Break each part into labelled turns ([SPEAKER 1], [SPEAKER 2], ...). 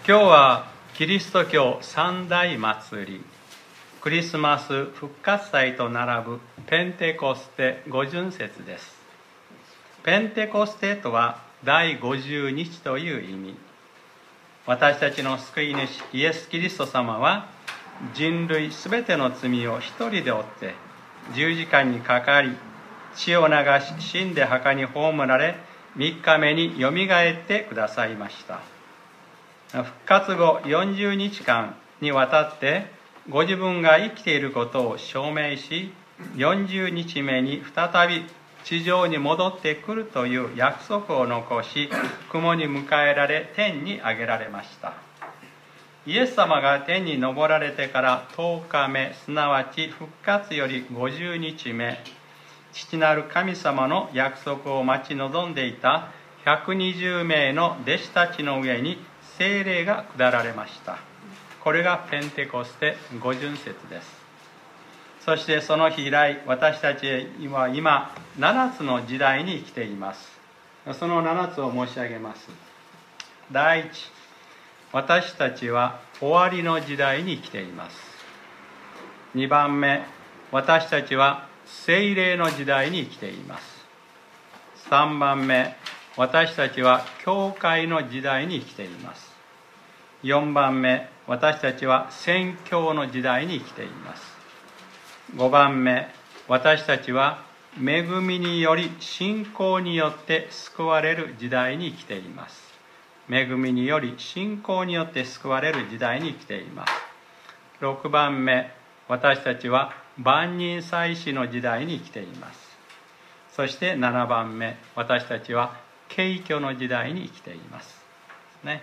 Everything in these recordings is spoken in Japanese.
[SPEAKER 1] 今日はキリスト教三大祭り、クリスマス復活祭と並ぶペンテコステ五旬節です。ペンテコステとは第50日という意味。私たちの救い主イエス・キリスト様は人類すべての罪を一人で負って十字架にかかり、血を流し死んで墓に葬られ、3日目によみがえってくださいました。復活後40日間にわたってご自分が生きていることを証明し、40日目に再び地上に戻ってくるという約束を残し、雲に迎えられ天に上げられました。イエス様が天に昇られてから10日目、すなわち復活より50日目、父なる神様の約束を待ち望んでいた120名の弟子たちの上に聖霊が下られました。これがペンテコステ五旬節です。そしてその日以来、私たちは今7つの時代に生きています。その7つを申し上げます。第一、私たちは終わりの時代に生きています。2番目、私たちは聖霊の時代に生きています。3番目、私たちは教会の時代に生きています。4番目、私たちは宣教の時代に生きています。5番目、私たちは恵みにより信仰によって救われる時代に生きています。恵みにより信仰によって救われる時代に生きています。6番目、私たちは万人祭司の時代に生きています。そして7番目、私たちは景挙の時代に生きていますね。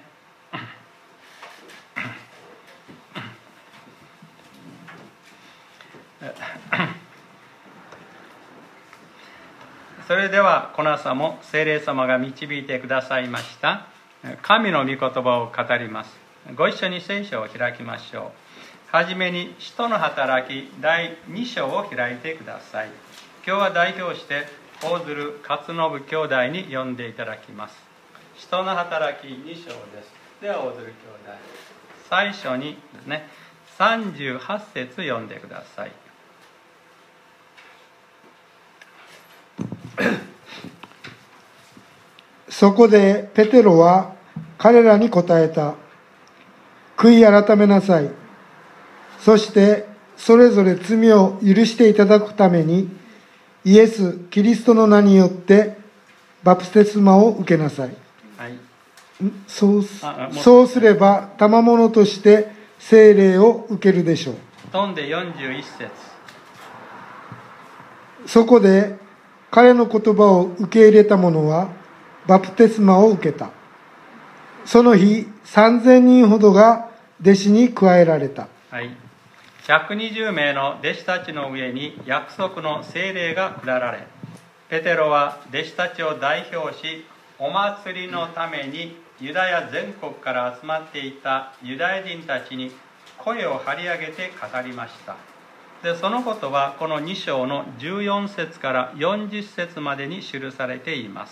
[SPEAKER 1] それではこの朝も聖霊様が導いてくださいました神の御言葉を語ります。ご一緒に聖書を開きましょう。はじめに使徒の働き第2章を開いてください。今日は代表して大鶴勝信兄弟に読んでいただきます。使徒の働き2章です。では大鶴兄弟、最初にですね、38節読んでください。
[SPEAKER 2] そこでペテロは彼らに答えた。悔い改めなさい。そしてそれぞれ罪を許していただくためにイエス・キリストの名によってバプテスマを受けなさい。
[SPEAKER 1] はい、
[SPEAKER 2] そうすれば賜物として聖霊を受けるでしょう。
[SPEAKER 1] 飛んで41節。
[SPEAKER 2] そこで彼の言葉を受け入れた者はバプテスマを受けた。その日3000人ほどが弟子に加えられた。
[SPEAKER 1] はい、120名の弟子たちの上に約束の聖霊が下られ、ペテロは弟子たちを代表し、お祭りのためにユダヤ全国から集まっていたユダヤ人たちに声を張り上げて語りました。で、そのことはこの2章の14節から40節までに記されています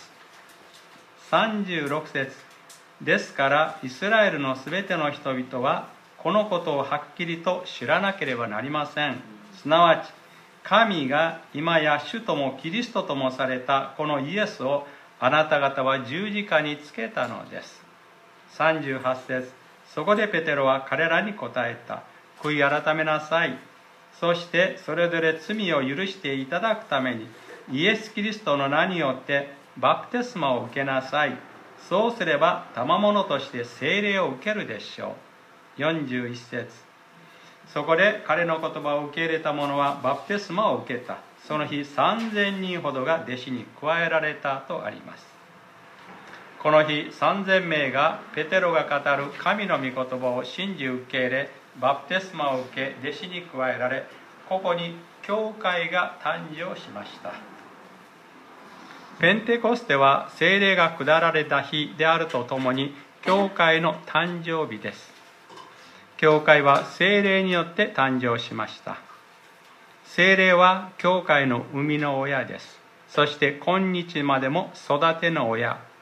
[SPEAKER 1] 。36節ですからイスラエルのすべての人々はこのことをはっきりと知らなければなりません。すなわち神が今や主ともキリストともされたこのイエスをあなた方は十字架につけたのです。38節そこでペテロは彼らに答えた。悔い改めなさい。そしてそれぞれ罪を許していただくためにイエス・キリストの名によってバプテスマを受けなさい。そうすれば賜物として聖霊を受けるでしょう。41節そこで彼の言葉を受け入れた者はバプテスマを受けた。その日3000人ほどが弟子に加えられたとあります。この日3000名がペテロが語る神の御言葉を信じ受け入れ、バプテスマを受け弟子に加えられ、ここに教会が誕生しました。ペンテコステは聖霊が下られた日であるとともに教会の誕生日です。教会は聖霊によって誕生しました。聖霊は教会の生みの親です。そして今日までも育ての親。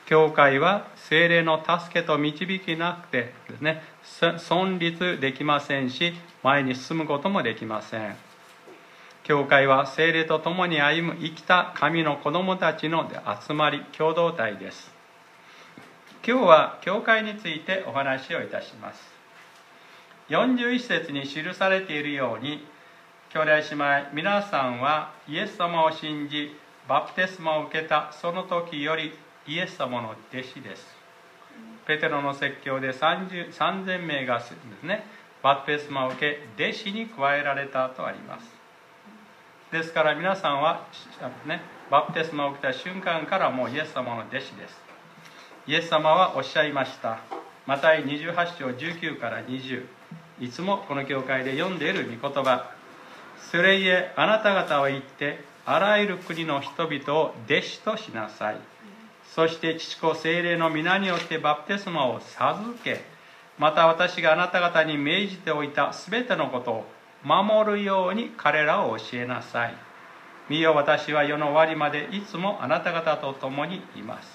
[SPEAKER 1] 教会は聖霊の助けと導きなくてですね、存立できませんし、前に進むこともできません。教会は聖霊と共に歩む生きた神の子供たちの集まり、共同体です。今日は教会についてお話をいたします。41節に記されているように、兄弟姉妹皆さんはイエス様を信じバプテスマを受けたその時よりイエス様の弟子です。ペテロの説教で3000名がですね、バプテスマを受け弟子に加えられたとあります。ですから皆さんは、ね、バプテスマを受けた瞬間からもうイエス様の弟子です。イエス様はおっしゃいました。マタイ28章19から20、いつもこの教会で読んでいる御言葉。それゆえあなた方は行ってあらゆる国の人々を弟子としなさい。そして父子聖霊の皆によってバプテスマを授け、また私があなた方に命じておいたすべてのことを守るように彼らを教えなさい。見よ、私は世の終わりまでいつもあなた方と共にいます。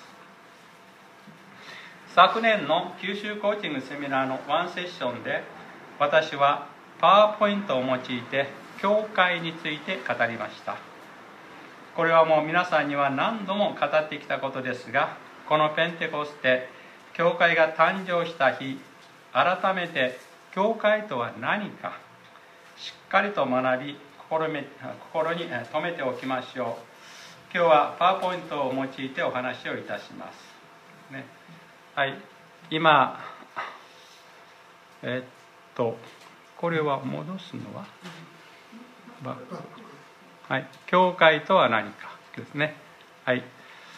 [SPEAKER 1] 昨年の九州コーチングセミナーのワンセッションで、私はパワーポイントを用いて教会について語りました。これはもう皆さんには何度も語ってきたことですが、このペンテコステ、教会が誕生した日、改めて教会とは何かしっかりと学び、心に留めておきましょう。今日はパワーポイントを用いてお話をいたします、ね。はい、今これは戻すのはバック、はい、教会とは何かですね。はい。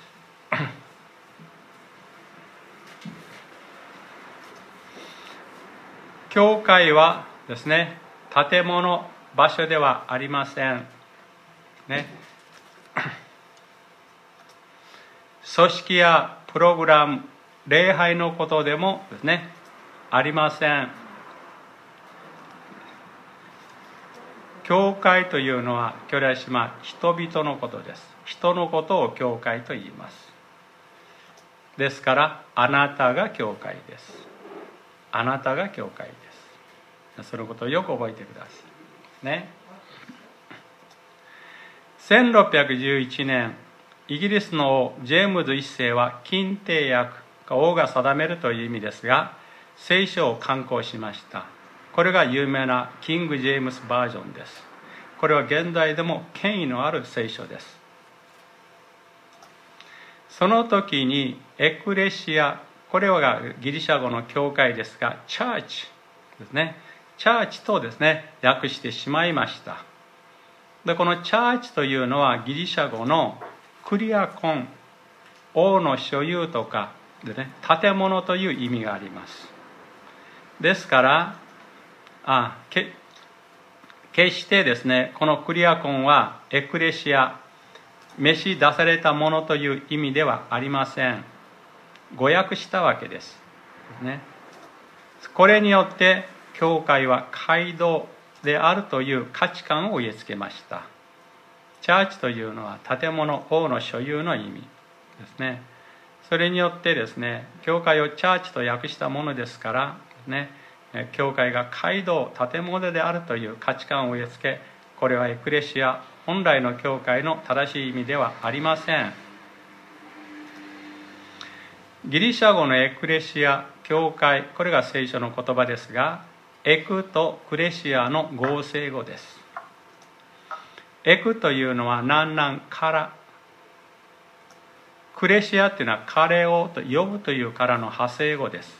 [SPEAKER 1] 教会はですね、建物、場所ではありません。ね。組織やプログラム、礼拝のことでもですね、ありません。教会というのは、兄弟姉妹、人々のことです。人のことを教会と言います。ですから、あなたが教会です。あなたが教会です。そのことをよく覚えてください。ね。1611年、イギリスの王ジェームズ1世は禁定訳、王が定めるという意味ですが、聖書を刊行しました。これが有名なキング・ジェームスバージョンです。これは現代でも権威のある聖書です。その時にエクレシア、これはギリシャ語の教会ですが、チャーチですね。チャーチとですね、訳してしまいました。で、このチャーチというのはギリシャ語のクリアコン、王の所有とかでね、建物という意味があります。ですから決してですね、このクリアコンはエクレシア、召し出されたものという意味ではありません。誤訳したわけです。ね、これによって教会は街道であるという価値観を植え付けました。チャーチというのは建物、王の所有の意味ですね。それによってですね、教会をチャーチと訳したものですからね、教会が街道、建物であるという価値観を植え付け、これはエクレシア、本来の教会の正しい意味ではありません。ギリシャ語のエクレシア、教会、これが聖書の言葉ですが、エクとクレシアの合成語です。エクというのは南々から、クレシアというのは彼をと呼ぶというからの派生語です。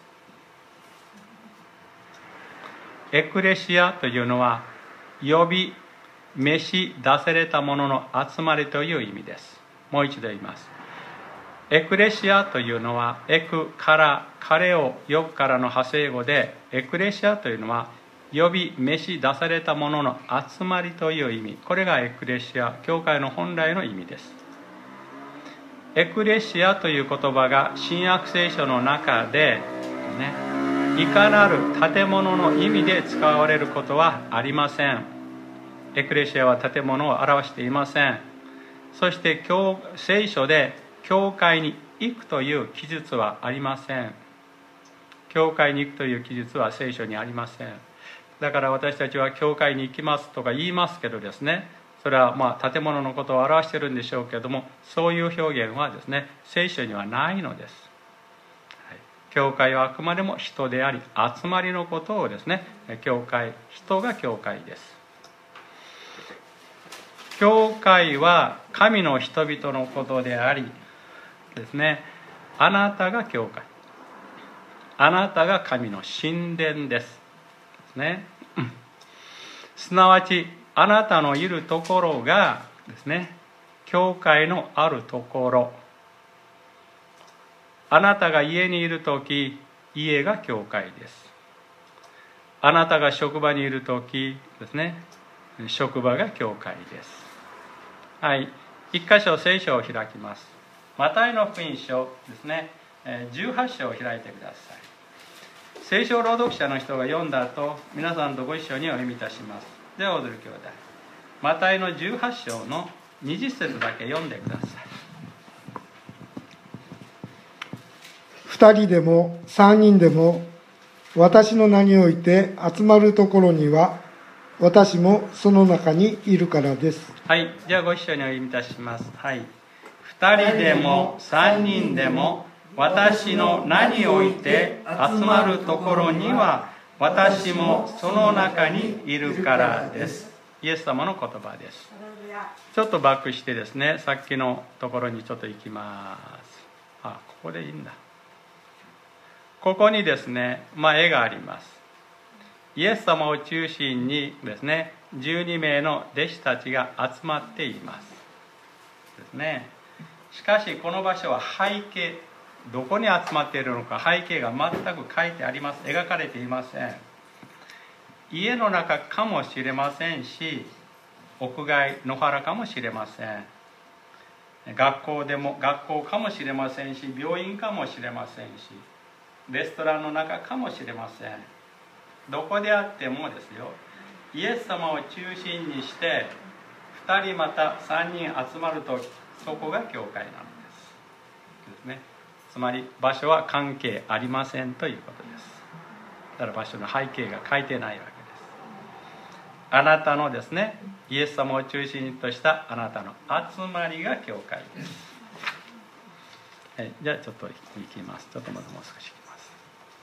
[SPEAKER 1] エクレシアというのは呼び、召し出されたものの集まりという意味です。もう一度言います。エクレシアというのはエクから彼を呼ぶからの派生語で、エクレシアというのは呼び、召し出されたものの集まりという意味。これがエクレシア、教会の本来の意味です。エクレシアという言葉が新約聖書の中でいかなる建物の意味で使われることはありません。エクレシアは建物を表していません。そして聖書で教会に行くという記述はありません。教会に行くという記述は聖書にありません。だから私たちは教会に行きますとか言いますけどですね、それは建物のことを表しているんでしょうけれども、そういう表現はですね、聖書にはないのです。教会はあくまでも人であり、集まりのことをですね、人が教会です。教会は神の人々のことでありですね、あなたが教会、あなたが神の神殿ですね。すなわちあなたのいるところがですね、教会のあるところ。あなたが家にいるとき、家が教会です。あなたが職場にいるときですね、職場が教会です。はい、一箇所聖書を開きます。マタイの福音書ですね、18章を開いてください。聖書朗読者の人が読んだ後、皆さんとご一緒にお読みいたします。では、踊る兄弟、マタイの18章の20節だけ読んでください。
[SPEAKER 2] 2人でも3人でも私の名において集まるところには、私もその中にいるからです。
[SPEAKER 1] はい、じゃあご一緒にお読みいたします。はい、2人でも3人でも私の名において集まるところには、私もその中にいるからです。イエス様の言葉です。ちょっとバックしてですね、さっきのところにちょっと行きます。ここでいいんだ。ここにですね、絵があります。イエス様を中心にですね、12名の弟子たちが集まっていますですね。しかしこの場所は背景、どこに集まっているのか背景が全く書いてあります。描かれていません。家の中かもしれませんし、屋外野原かもしれません。学校かもしれませんし、病院かもしれませんし、レストランの中かもしれません。どこであってもですよ、イエス様を中心にして2人また3人集まると、そこが教会なのですね。つまり場所は関係ありませんということです。だから場所の背景が書いてないわけです。あなたのですね、イエス様を中心としたあなたの集まりが教会です。じゃあちょっと行きます。ちょっとまだもう少し行きます。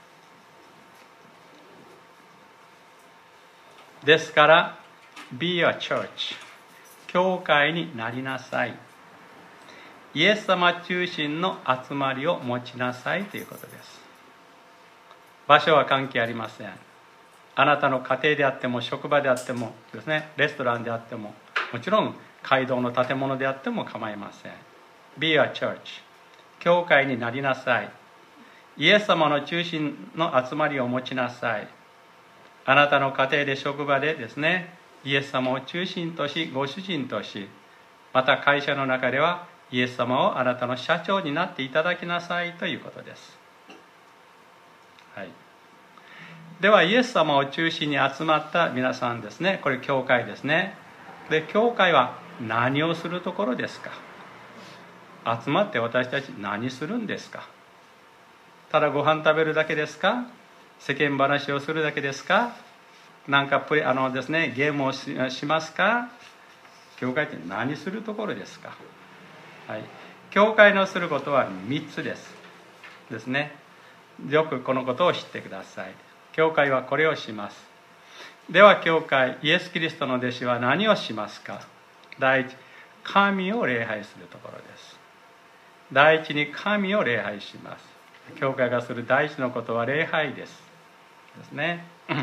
[SPEAKER 1] ですから Be a church、 教会になりなさい。イエス様中心の集まりを持ちなさいということです。場所は関係ありません。あなたの家庭であっても、職場であってもですね、レストランであっても、もちろん街道の建物であっても構いません。 Be a church、 教会になりなさい。イエス様の中心の集まりを持ちなさい。あなたの家庭で職場でですね、イエス様を中心とし、ご主人とし、また会社の中ではイエス様をあなたの社長になっていただきなさいということです。はい、ではイエス様を中心に集まった皆さんですね、これ教会ですね。で、教会は何をするところですか？集まって私たち何するんですか？ただご飯食べるだけですか？世間話をするだけですか？なんかですね、ゲームを しますか？教会って何するところですか？はい、教会のすることは3つですね。よくこのことを知ってください。教会はこれをします。では教会、イエス・キリストの弟子は何をしますか？第一、神を礼拝するところです。第一に神を礼拝します。教会がする第一のことは礼拝ですね。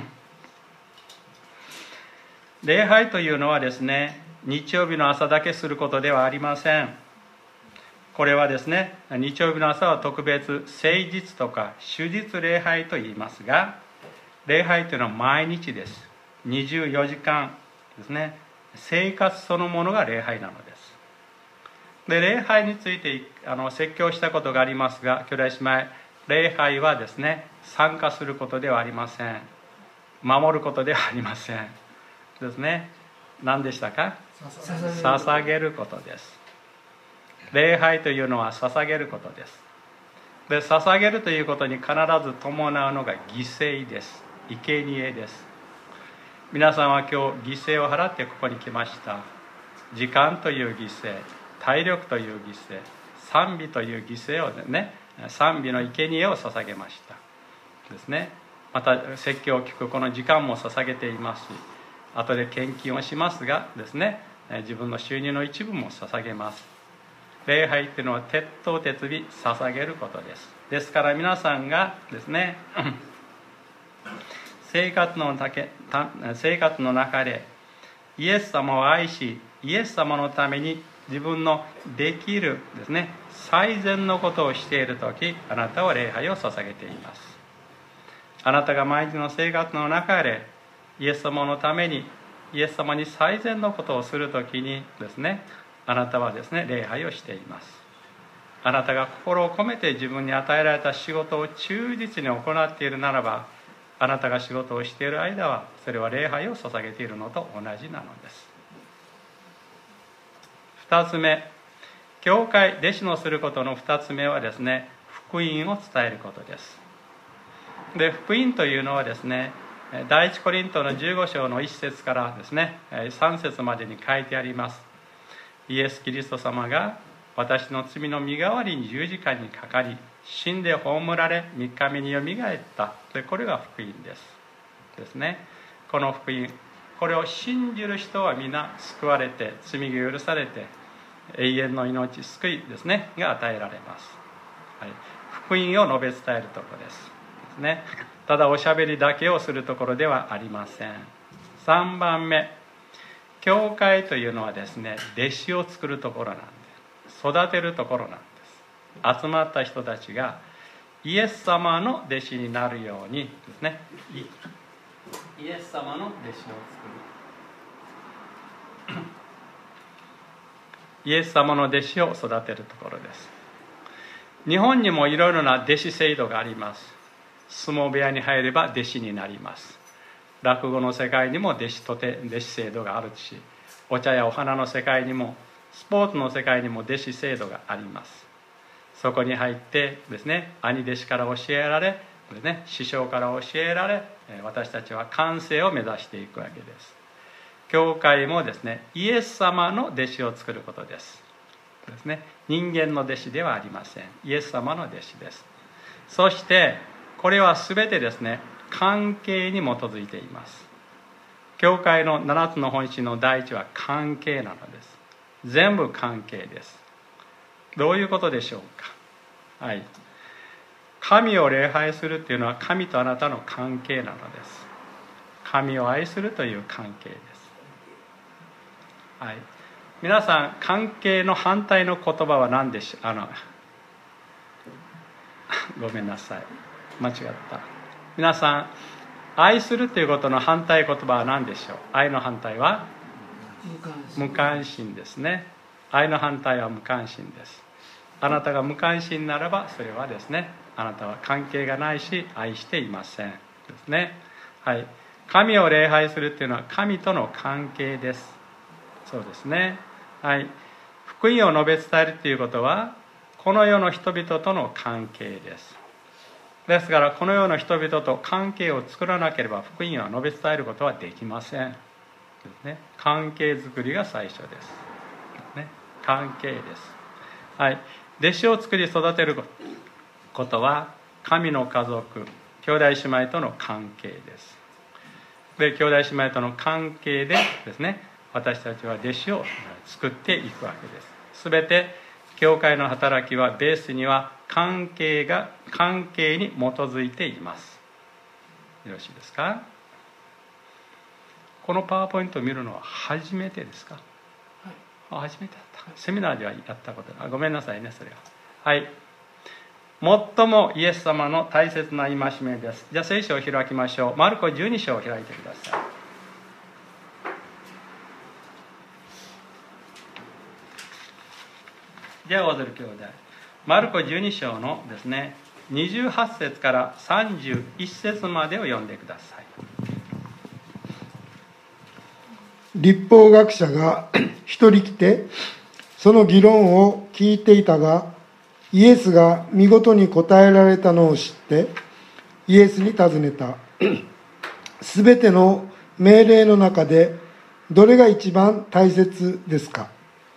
[SPEAKER 1] 礼拝というのはですね、日曜日の朝だけすることではありません。これはですね、日曜日の朝は特別、誠実とか主日礼拝と言いますが、礼拝というのは毎日です。24時間ですね、生活そのものが礼拝なのです。で、礼拝について説教したことがありますが、兄弟姉妹、礼拝はですね、参加することではありません。守ることではありませんですね。何でしたか？捧げることです。礼拝というのは捧げることです。 で、捧げるということに必ず伴うのが犠牲です。生贄です。皆さんは今日犠牲を払ってここに来ました。時間という犠牲、体力という犠牲、賛美という犠牲をね、賛美の生贄を捧げましたですね。また説教を聞くこの時間も捧げていますし、後で献金をしますがですね、自分の収入の一部も捧げます。礼拝というのは徹頭徹尾捧げることです。ですから皆さんがですね生活の中でイエス様を愛し、イエス様のために自分のできるですね最善のことをしているとき、あなたは礼拝を捧げています。あなたが毎日の生活の中でイエス様のためにイエス様に最善のことをするときにですね、あなたはですね礼拝をしています。あなたが心を込めて自分に与えられた仕事を忠実に行っているならば、あなたが仕事をしている間はそれは礼拝を捧げているのと同じなのです。2つ目、教会弟子のすることの2つ目はですね、福音を伝えることです。で、福音というのはですね、第一コリントの15章の1節からですね3節までに書いてあります。イエス・キリスト様が私の罪の身代わりに十字架にかかり、死んで葬られ3日目によみがえった。で、これが福音ですね。この福音、これを信じる人は皆救われて、罪が許されて永遠の命、救いですねが与えられます。はい、福音を述べ伝えるところですね。ただおしゃべりだけをするところではありません。3番目、教会というのはですね、弟子を作るところなんです。育てるところなんです。集まった人たちがイエス様の弟子になるようにですね、イエス様の弟子を作るイエス様の弟子を育てるところです。日本にもいろいろな弟子制度があります。相撲部屋に入れば弟子になります。落語の世界にも弟子制度があるし、お茶やお花の世界にもスポーツの世界にも弟子制度があります。そこに入ってですね、兄弟子から教えられですね、師匠から教えられ、私たちは完成を目指していくわけです。教会もですね、イエス様の弟子を作ることですね。人間の弟子ではありません。イエス様の弟子です。そしてこれは全てですね、関係に基づいています。教会の7つの本質の第一は関係なのです。全部関係です。どういうことでしょうか。はい、神を礼拝するというのは神とあなたの関係なのです。神を愛するという関係です。はい、皆さん、関係の反対の言葉は何でしょう。ごめんなさい、間違った。皆さん、愛するということの反対言葉は何でしょう。愛の反対は無関心ですね。愛の反対は無関心です。あなたが無関心ならば、それはですね、あなたは関係がないし愛していませんですね。はい、神を礼拝するというのは神との関係です。そうですね。はい、福音を述べ伝えるということはこの世の人々との関係です。ですからこの世の人々と関係を作らなければ福音は述べ伝えることはできませんですね。関係づくりが最初ですね。関係です。はい、弟子を作り育てることは神の家族、兄弟姉妹との関係です。で、兄弟姉妹との関係でですね、私たちは弟子を作っていくわけです。すべて教会の働きはベースには関係に基づいています。よろしいですか。このパワーポイントを見るのは初めてですか。はい、初めてだった。セミナーではやったこと、ごめんなさいね、それは。はい、最もイエス様の大切な戒めです。じゃあ聖書を開きましょう。マルコ12章を開いてください。じゃあ、大鶴兄弟、マルコ12章のですね、28節から31節までを読んでください。
[SPEAKER 2] 律法学者が一人来てその議論を聞いていたが、 イエスが見事に答えられたのを知ってイエスに尋ねた。すべての命令の中でどれが一番大切ですか？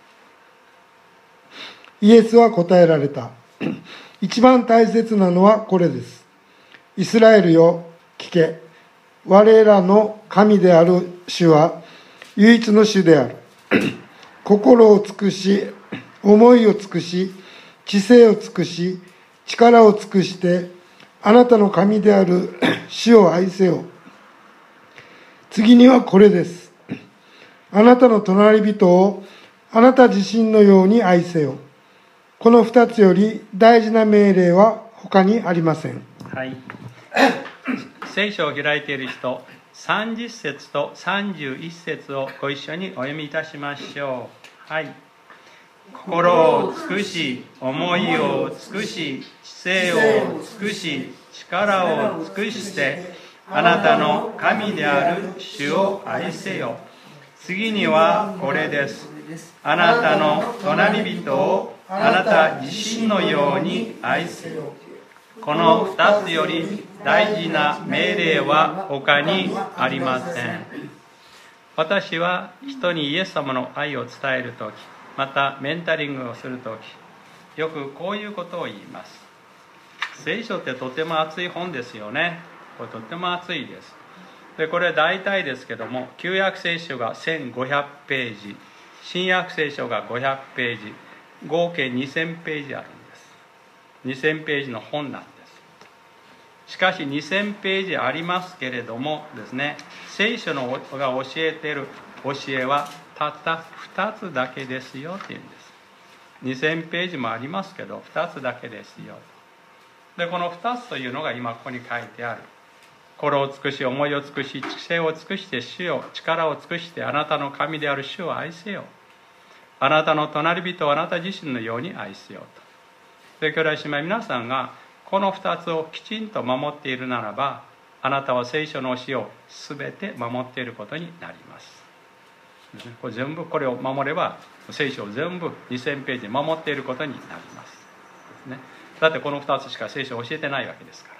[SPEAKER 2] イエスは答えられた。一番大切なのはこれです。イスラエルよ、聞け。我らの神である主は唯一の主である。心を尽くし、思いを尽くし、知性を尽くし、力を尽くして、あなたの神である主を愛せよ。次にはこれです。あなたの隣人をあなた自身のように愛せよ。この二つより大事な命令は他にありません。
[SPEAKER 1] はい。聖書を開いている人、30節と31節をご一緒にお読みいたしましょう。はい。心を尽くし、思いを尽くし、知性を尽くし、力を尽くして、あなたの神である主を愛せよ。次にはこれです。あなたの隣人をあなた自身のように愛せよ。この2つより大事な命令は他にありません。私は人にイエス様の愛を伝えるとき、またメンタリングをするとき、よくこういうことを言います。聖書ってとても厚い本ですよね。これとても厚いです。でこれ大体ですけども、旧約聖書が1500ページ、新約聖書が500ページ、合計2000ページあるんです。2000ページの本なんです。しかし2000ページありますけれどもですね、聖書が教えている教えはたった2つだけですよっていうんです。2000ページもありますけど2つだけですよ。でこの2つというのが今ここに書いてある。心を尽くし、思いを尽くし、知性を尽くして主を、力を尽くしてあなたの神である主を愛せよ。あなたの隣人をあなた自身のように愛せよと。で兄弟姉妹、皆さんがこの2つをきちんと守っているならば、あなたは聖書の教えを全て守っていることになります。これ全部これを守れば、聖書を全部2000ページ守っていることになります。ですね。だってこの2つしか聖書を教えてないわけですから。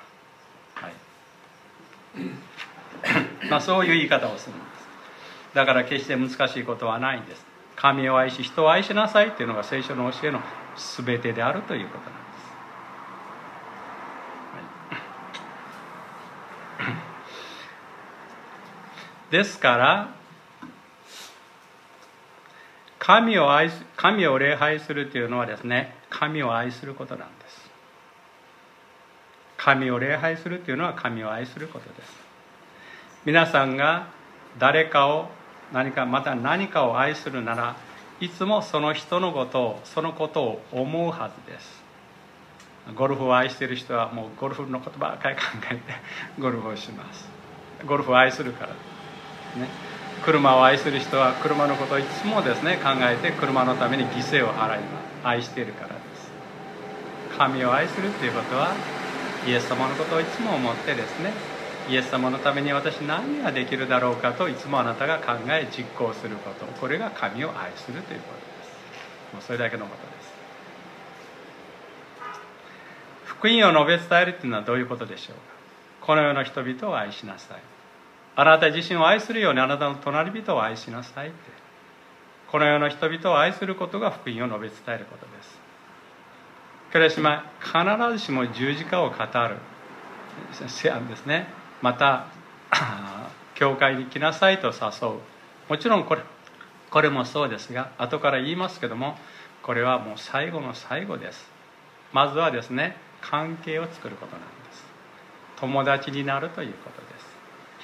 [SPEAKER 1] はい。そういう言い方をするんです。だから決して難しいことはないんです。神を愛し人を愛しなさいというのが聖書の教えの全てであるということなんです、はい、ですから神を礼拝するというのはですね、神を愛することなんです。神を礼拝するというのは神を愛することです。皆さんが誰かをまた何かを愛するなら、いつもその人のことを思うはずです。ゴルフを愛している人はもうゴルフのことばかり考えてゴルフをします。ゴルフを愛するからですね。車を愛する人は車のことをいつもですね考えて車のために犠牲を払います。愛しているからです。神を愛するということはイエス様のことをいつも思ってですね、イエス様のために私何ができるだろうかといつもあなたが考え実行すること、これが神を愛するということです。もうそれだけのことです。福音を述べ伝えるというのはどういうことでしょうか。この世の人々を愛しなさい、あなた自身を愛するようにあなたの隣人を愛しなさいって、この世の人々を愛することが福音を述べ伝えることです。兄弟姉妹、必ずしも十字架を語る思案ですね。また教会に来なさいと誘う、もちろんこれもそうですが、後から言いますけども、これはもう最後の最後です。まずはですね、関係を作ることなんです。友達になるということです。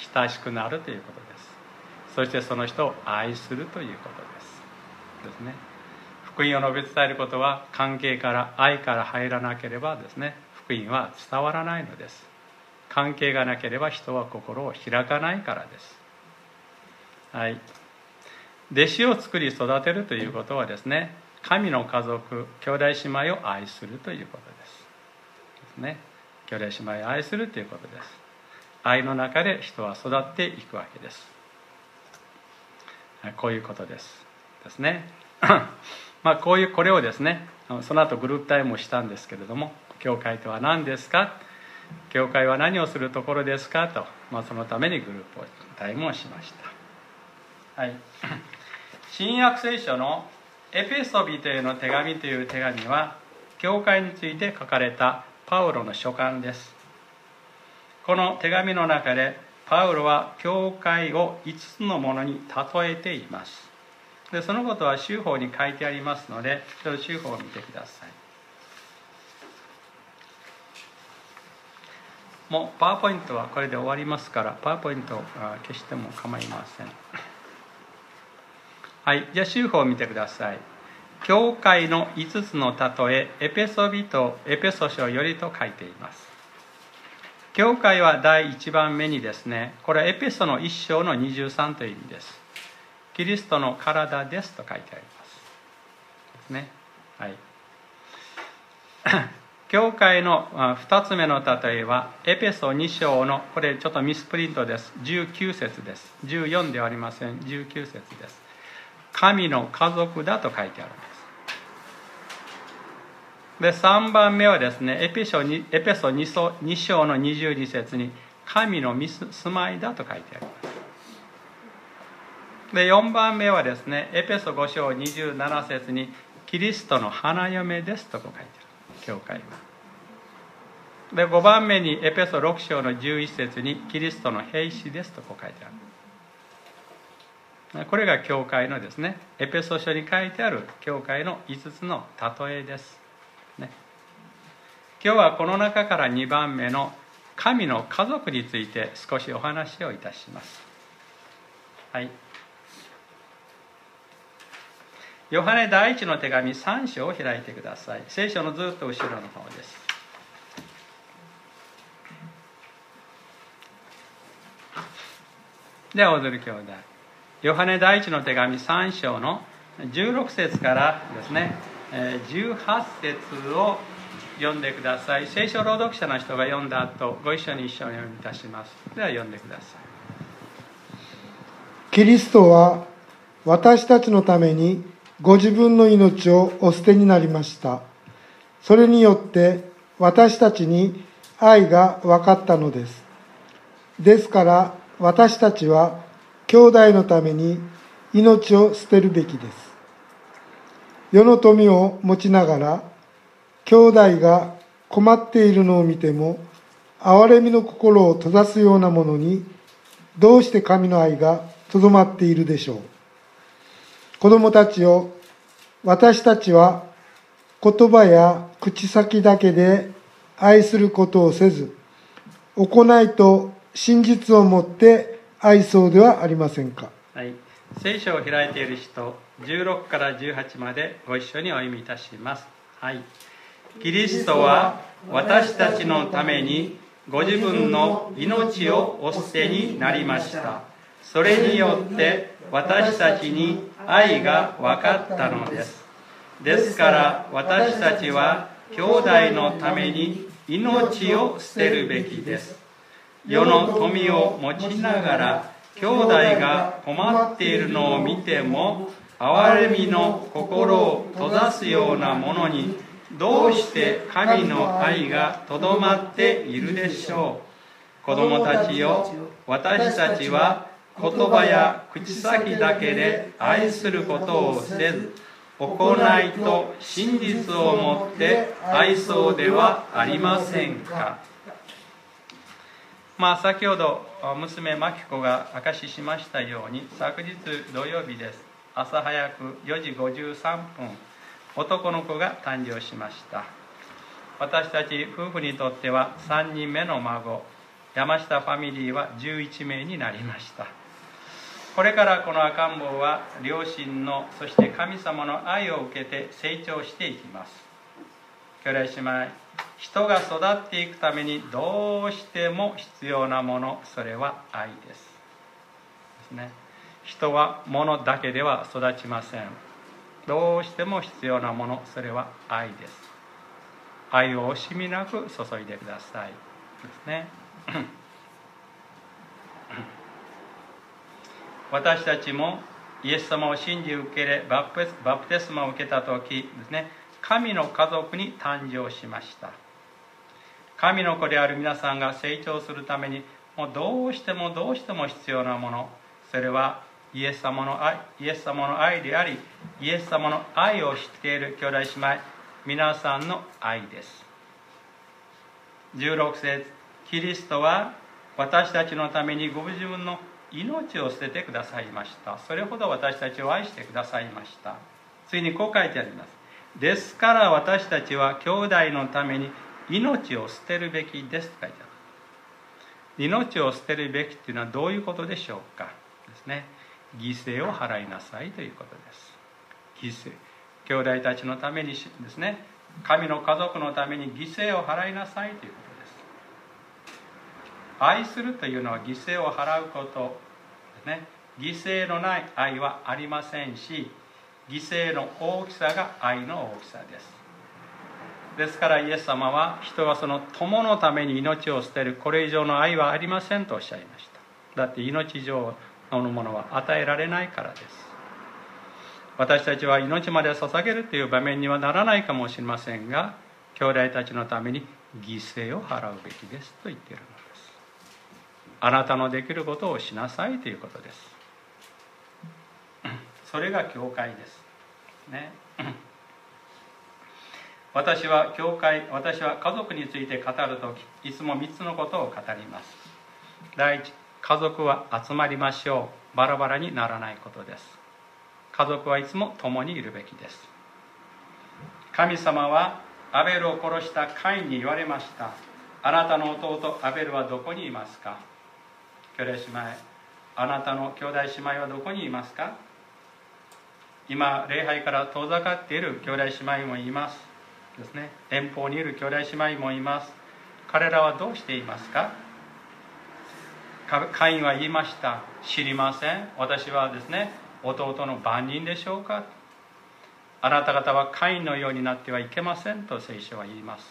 [SPEAKER 1] 親しくなるということです。そしてその人を愛するということですね。福音を述べ伝えることは関係から愛から入らなければですね、福音は伝わらないのです。関係がなければ人は心を開かないからです。はい。弟子を作り育てるということはですね、神の家族、兄弟姉妹を愛するということですね。兄弟姉妹を愛するということです。愛の中で人は育っていくわけです。こういうことですね。 これをですね、その後グループ体もしたんですけれども、教会とは何ですか、教会は何をするところですかと、そのためにグループ体もしました。はい、新約聖書のエペソビトへの手紙という手紙は、教会について書かれたパウロの書簡です。この手紙の中でパウロは教会を5つのものに例えています。でそのことは修法に書いてありますので、その修法を見てください。もうパワーポイントはこれで終わりますから、パワーポイントを消しても構いません。はい、じゃあ修法を見てください。教会の5つの例え、エペソビト、エペソ書よりと書いています。教会は第1番目にですね、これはエペソの1章の23という意味です。キリストの体ですと書いてあります。ですね。はい。教会の2つ目の例えは、エペソ2章の、これちょっとミスプリントです。19節です。14ではありません。19節です。神の家族だと書いてあるんです。で、3番目はですね、エペソ2章の22節に、神の住まいだと書いてあります。で、4番目はですね、エペソ5章27節に、キリストの花嫁ですとこう書いてある。教会は。で、5番目にエペソ6章の11節に、キリストの兵士ですとこう書いてある。これが教会のですね、エペソ書に書いてある教会の5つの例えです、ね。今日はこの中から2番目の神の家族について少しお話をいたします。はい。ヨハネ第一の手紙3章を開いてください。聖書のずっと後ろの方です。では、踊る兄弟。ヨハネ第一の手紙3章の16節からですね、18節を読んでください。聖書朗読者の人が読んだ後、ご一緒に一緒に読みいたします。では、読んでください。
[SPEAKER 2] キリストは私たちのためにご自分の命をお捨てになりました。それによって私たちに愛が分かったのです。ですから私たちは兄弟のために命を捨てるべきです。世の富を持ちながら兄弟が困っているのを見ても憐れみの心を閉ざすようなものにどうして神の愛がとどまっているでしょう。子供たちよ、私たちは言葉や口先だけで愛することをせず、行いと真実をもって愛そうではありませんか。
[SPEAKER 1] はい、聖書を開いている人、16から18までご一緒にお読みいたします。はい。キリストは私たちのためにご自分の命をお捨てになりました。それによって私たちに愛が分かったのです。ですから私たちは兄弟のために命を捨てるべきです。世の富を持ちながら兄弟が困っているのを見ても憐れみの心を閉ざすようなものにどうして神の愛がとどまっているでしょう。子供たちよ、私たちは言葉や口先だけで愛することをせず、行いと真実をもって愛そうではありませんか。先ほど娘真紀子が証ししましたように、昨日土曜日です。朝早く4時53分、男の子が誕生しました。私たち夫婦にとっては3人目の孫、山下ファミリーは11名になりました。これからこの赤ん坊は両親のそして神様の愛を受けて成長していきます。兄弟姉妹、人が育っていくためにどうしても必要なもの、それは愛ですね。人は物だけでは育ちません。どうしても必要なもの、それは愛です。愛を惜しみなく注いでくださいですね。私たちもイエス様を信じ受け入れバプテスマを受けた時ですね、神の家族に誕生しました。神の子である皆さんが成長するためにもうどうしても必要なもの、それはイエス様の愛であり、イエス様の愛を知っている兄弟姉妹皆さんの愛です。16節、キリストは私たちのためにご自分の命を捨ててくださいました。それほど私たちを愛してくださいました。ついにこう書いてあります。ですから私たちは兄弟のために命を捨てるべきですと書いてある。命を捨てるべきというのはどういうことでしょうかですね。犠牲を払いなさいということです。犠牲、兄弟たちのためにですね、神の家族のために犠牲を払いなさいということです。愛するというのは犠牲を払うことですね。犠牲のない愛はありませんし、犠牲の大きさが愛の大きさです。ですからイエス様は、人はその友のために命を捨てる、これ以上の愛はありませんとおっしゃいました。だって命以上のものは与えられないからです。私たちは命まで捧げるという場面にはならないかもしれませんが、兄弟たちのために犠牲を払うべきですと言っているのです。あなたのできることをしなさいということです。それが教会ですね。私は家族について語るとき、いつも3つのことを語ります。第一、家族は集まりましょう。バラバラにならないことです。家族はいつも共にいるべきです。神様はアベルを殺したカインに言われました。あなたの弟アベルはどこにいますか？兄弟姉妹、あなたの兄弟姉妹はどこにいますか？今礼拝から遠ざかっている兄弟姉妹もいますですね。遠方にいる兄弟姉妹もいます。彼らはどうしていますか？カインは言いました。知りません。私はですね、弟の番人でしょうか？あなた方はカインのようになってはいけませんと聖書は言います。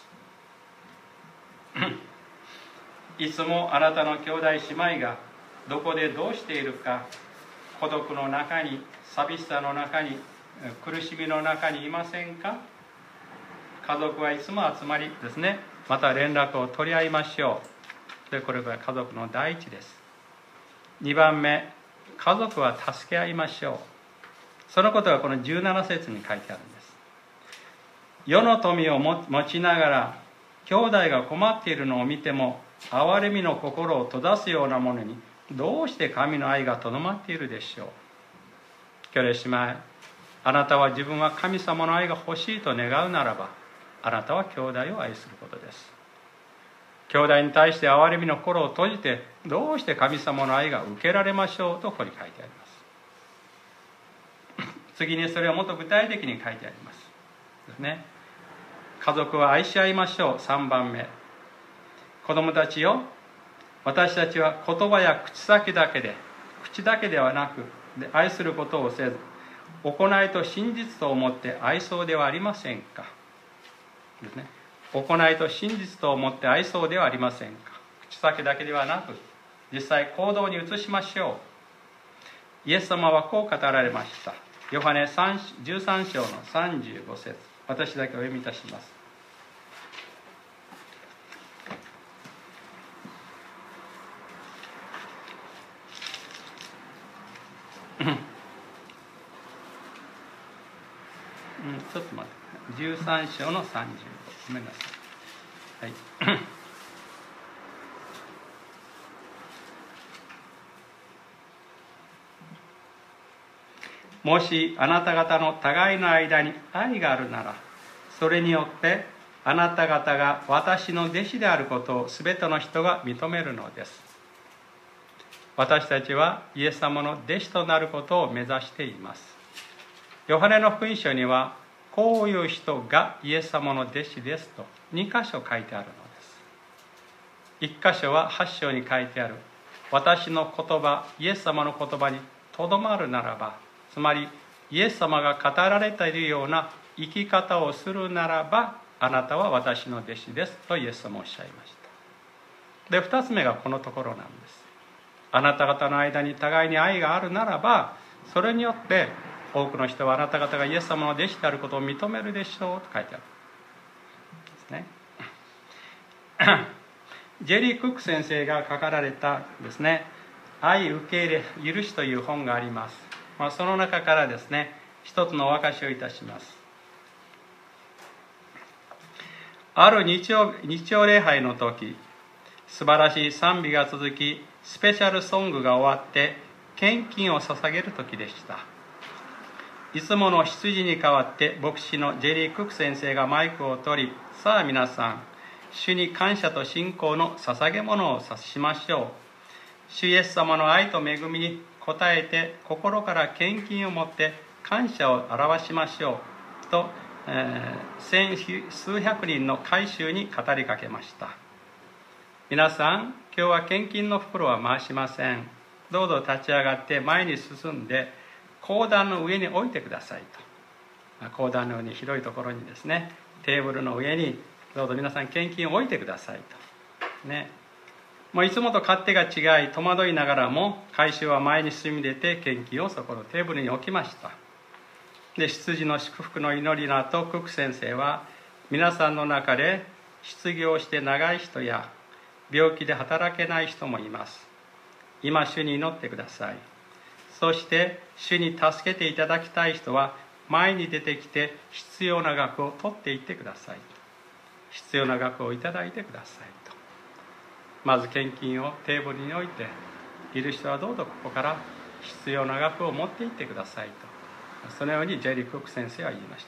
[SPEAKER 1] いつもあなたの兄弟姉妹がどこでどうしているか、孤独の中に、寂しさの中に、苦しみの中にいませんか？家族はいつも集まりですね、また連絡を取り合いましょう。でこれが家族の第一です。2番目、家族は助け合いましょう。そのことがこの17節に書いてあるんです。世の富を持ちながら兄弟が困っているのを見ても憐れみの心を閉ざすようなものにどうして神の愛がとどまっているでしょう。兄弟姉妹、あなたは自分は神様の愛が欲しいと願うならば、あなたは兄弟を愛することです。兄弟に対して憐れみの心を閉じてどうして神様の愛が受けられましょうとここに書いてあります。次にそれをもっと具体的に書いてありますですね。家族は愛し合いましょう。3番目、子供たちよ、私たちは言葉や口だけではなく愛することをせず、行いと真実と思って愛そうではありませんかですね。行いと真実と思って愛そうではありませんか。口先だけではなく実際行動に移しましょう。イエス様はこう語られました。ヨハネ13章の35節、私だけお読みいたします。ちょっと待って、13章の35、ごめんなさい。はい。もしあなた方の互いの間に愛があるなら、それによってあなた方が私の弟子であることをすべての人が認めるのです。私たちはイエス様の弟子となることを目指しています。ヨハネの福音書にはこういう人がイエス様の弟子ですと2箇所書いてあるのです。1箇所は8章に書いてある私の言葉、イエス様の言葉にとどまるならば、つまりイエス様が語られているような生き方をするならば、あなたは私の弟子ですとイエス様はおっしゃいました。で2つ目がこのところなんです。あなた方の間に互いに愛があるならば、 それによって多くの人はあなた方がイエス様の弟子であることを認めるでしょうと書いてあるですね。ジェリー・クック先生が書かられたですね、愛、受け入れ、許しという本があります。その中からですね、一つのお明かしをいたします。ある日曜礼拝の時、素晴らしい賛美が続き、スペシャルソングが終わって献金を捧げる時でした。いつもの羊に代わって牧師のジェリー・クック先生がマイクを取り、さあ皆さん、主に感謝と信仰の捧げ物をしましょう。主イエス様の愛と恵みに応えて心から献金を持って感謝を表しましょうと、千数百人の改宗に語りかけました。皆さん、今日は献金の袋は回しません。どうぞ立ち上がって前に進んで講談の上に置いてくださいと。講談の上に広いところにですね、テーブルの上にどうぞ皆さん献金を置いてくださいとね。もういつもと勝手が違い戸惑いながらも改宗は前に進み出て献金をそこのテーブルに置きました。で、羊の祝福の祈りの後、クック先生は皆さんの中で失業して長い人や病気で働けない人もいます。今主に祈ってください。そして主に助けていただきたい人は前に出てきて必要な額を取っていってください。必要な額をいただいてくださいと。まず献金をテーブルに置いて、いる人はどうぞここから必要な額を持っていってくださいと。そのようにジェリー・クック先生は言いました。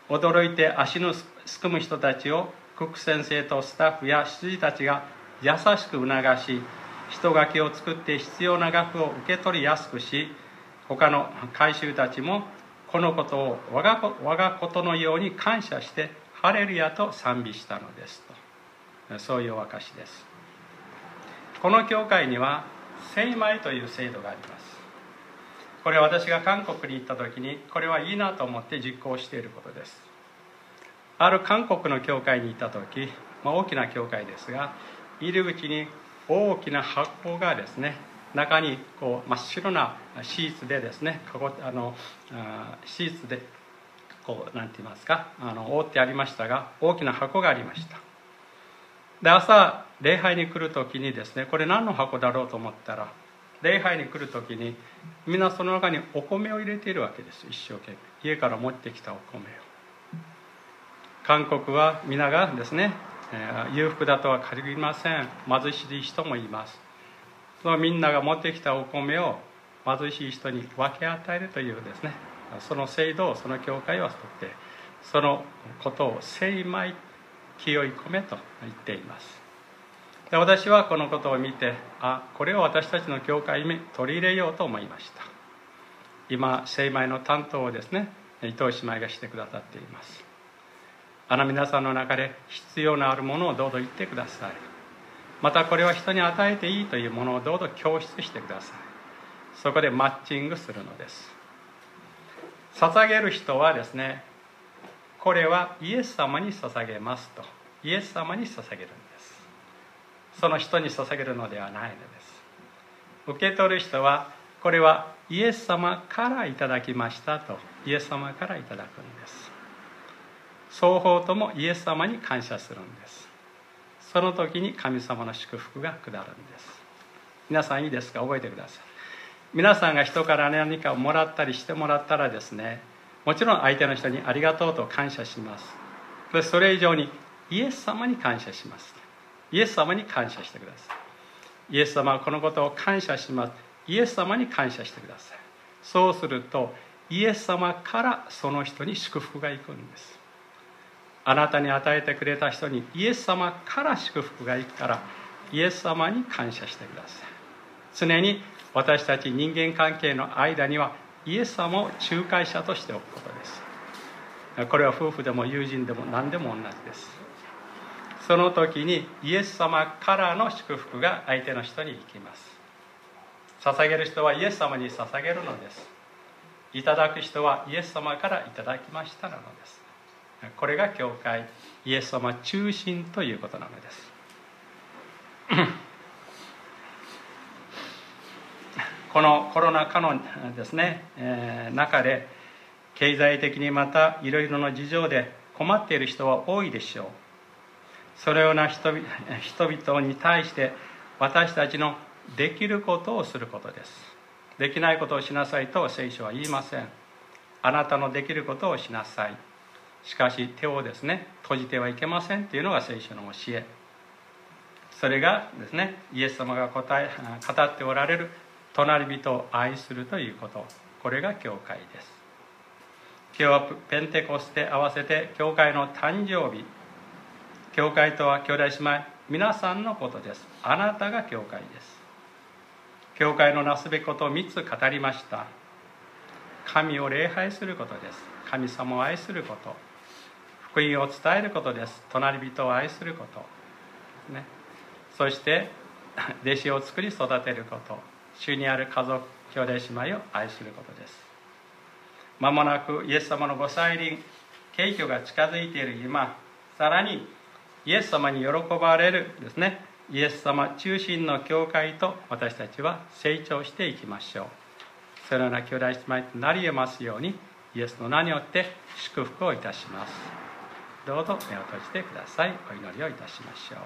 [SPEAKER 1] 驚いて足のすくむ人たちをクック先生とスタッフや羊たちが優しく促し、人書きを作って必要な額を受け取りやすくし、他の改宗たちもこのことを我がことのように感謝してハレルヤと賛美したのですと。そういうお証です。この教会には聖米という制度があります。これは私が韓国に行った時にこれはいいなと思って実行していることです。ある韓国の教会に行った時、大きな教会ですが、入り口に大きな箱がですね、中にこう真っ白なシーツでですね、シーツでこうなんて言いますか、覆ってありましたが、大きな箱がありました。で、朝礼拝に来る時にですね、これ何の箱だろうと思ったら、礼拝に来る時にみんなその中にお米を入れているわけです。一生懸命家から持ってきたお米を。韓国は皆がですね、裕福だとは限りません。貧しい人もいます。そのみんなが持ってきたお米を貧しい人に分け与えるというですね、その制度をその教会はとって、そのことを聖米、清い米と言っています。で、私はこのことを見て、これを私たちの教会に取り入れようと思いました。今聖米の担当をですね、伊藤姉妹がしてくださっています。皆さんの中で必要のあるものをどうぞ言ってください。またこれは人に与えていいというものをどうぞ供出してください。そこでマッチングするのです。捧げる人はですね、これはイエス様に捧げますと、イエス様に捧げるんです。その人に捧げるのではないのです。受け取る人はこれはイエス様からいただきましたと、イエス様からいただくんです。双方ともイエス様に感謝するんです。その時に神様の祝福が下るんです。皆さんいいですか？覚えてください。皆さんが人から何かをもらったりしてもらったらですね、もちろん相手の人にありがとうと感謝します。それ以上にイエス様に感謝します。イエス様に感謝してください。イエス様はこのことを感謝します。イエス様に感謝してください。そうするとイエス様からその人に祝福がいくんです。あなたに与えてくれた人にイエス様から祝福がいくから、イエス様に感謝してください。常に私たち人間関係の間にはイエス様を仲介者としておくことです。これは夫婦でも友人でも何でも同じです。その時にイエス様からの祝福が相手の人に行きます。捧げる人はイエス様に捧げるのです。いただく人はイエス様からいただきましたなのです。これが教会、イエス様中心ということなのです。 このコロナ禍のですね、中で経済的にまたいろいろな事情で困っている人は多いでしょう。そのような人々に対して私たちのできることをすることです。できないことをしなさいと聖書は言いません。あなたのできることをしなさい。しかし手をですね閉じてはいけませんというのが聖書の教え。それがですねイエス様が語っておられる隣人を愛するということ、これが教会です。今日はペンテコステ合わせて教会の誕生日。教会とは兄弟姉妹皆さんのことです。あなたが教会です。教会のなすべきことを3つ語りました。神を礼拝することです。神様を愛すること、福音を伝えることです。隣人を愛すること、ね、そして弟子を作り育てること、主にある家族兄弟姉妹を愛することです。まもなくイエス様のご再臨、景挙が近づいている今、さらにイエス様に喜ばれるですねイエス様中心の教会と私たちは成長していきましょう。そのような兄弟姉妹となり得ますようにイエスの名によって祝福をいたします。どうぞ目を閉じてください。お祈りをいたしましょう。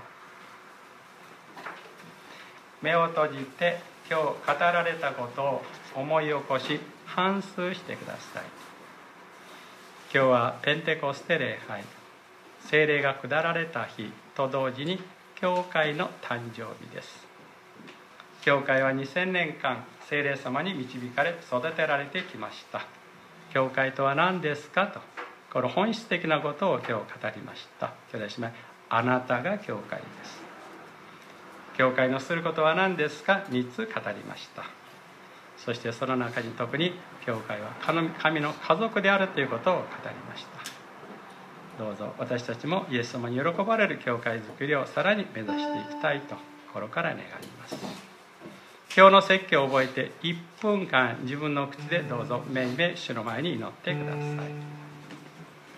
[SPEAKER 1] 目を閉じて今日語られたことを思い起こし反芻してください。今日はペンテコステ礼拝、聖霊が下られた日と同時に教会の誕生日です。教会は2000年間聖霊様に導かれ育てられてきました。教会とは何ですかと、この本質的なことを今日語りました。兄弟姉妹、あなたが教会です。教会のすることは何ですか、3つ語りました。そしてその中に特に教会は神の家族であるということを語りました。どうぞ私たちもイエス様に喜ばれる教会づくりをさらに目指していきたいと心から願います。今日の説教を覚えて1分間自分の口でどうぞめいめい主の前に祈ってください。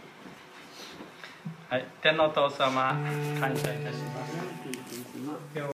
[SPEAKER 1] はい、天のお父様、感謝いたします。